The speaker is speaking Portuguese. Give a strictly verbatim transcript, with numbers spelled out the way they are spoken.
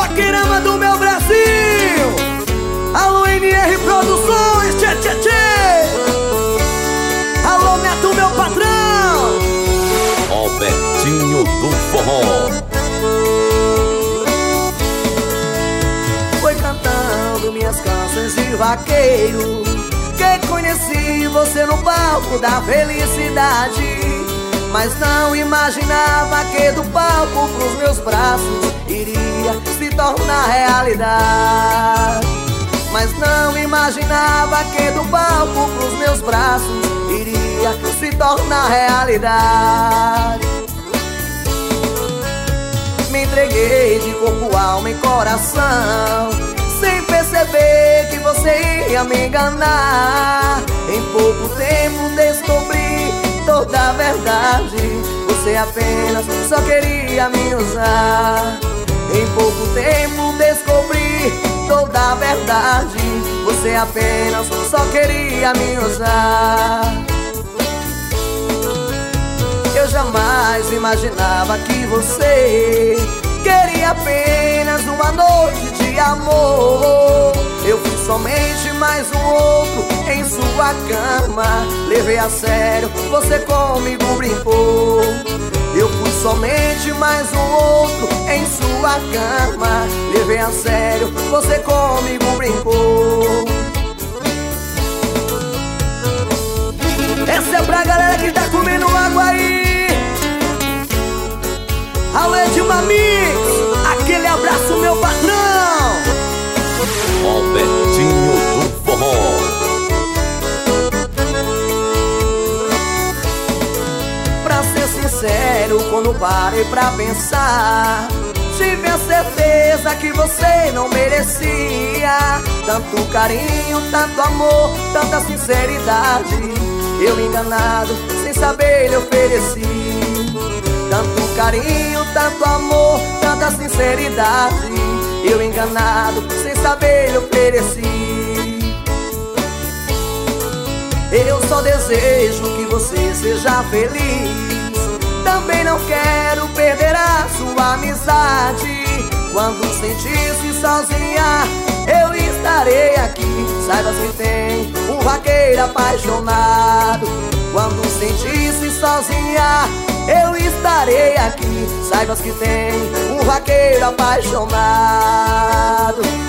Vaqueirama do meu Brasil. Alô, N R Produções, tchê, tchê, tchê. Alô, Neto, meu patrão. Robertinho do Forró. Foi cantando minhas canções de vaqueiro que conheci você no palco da felicidade. Mas não imaginava que do palco pros meus braços iria se tornar realidade. Mas não imaginava que do palco pros meus braços iria se tornar realidade. Me entreguei de corpo, alma e coração, sem perceber que você ia me enganar. Em pouco tempo descobri toda a verdade. Você apenas só queria me usar. Em pouco tempo descobri toda a verdade. Você apenas só queria me usar. Eu jamais imaginava que você queria apenas uma noite de amor. Eu fui somente mais um outro em sua cama. Levei a sério, você comigo brincou. Eu fui somente mais um outro em sua cama. Levei a sério, você comigo brincou. Essa é pra galera que tá comendo água aí. Alô, Edilma Mix, aquele abraço, meu patrão. Robertinho do Forró. Pra ser sincero, quando parei pra pensar, tive a certeza que você não merecia tanto carinho, tanto amor, tanta sinceridade. Eu enganado, sem saber lhe ofereci tanto carinho, tanto amor, tanta sinceridade. Eu enganado, sem saber lhe ofereci. Eu só desejo que você seja feliz. Também não quero perder a sua amizade. Quando sentir-se sozinha, eu estarei aqui. Saiba que tem um vaqueiro apaixonado. Quando sentir-se sozinha, eu estarei aqui. Saibas que tem um vaqueiro apaixonado.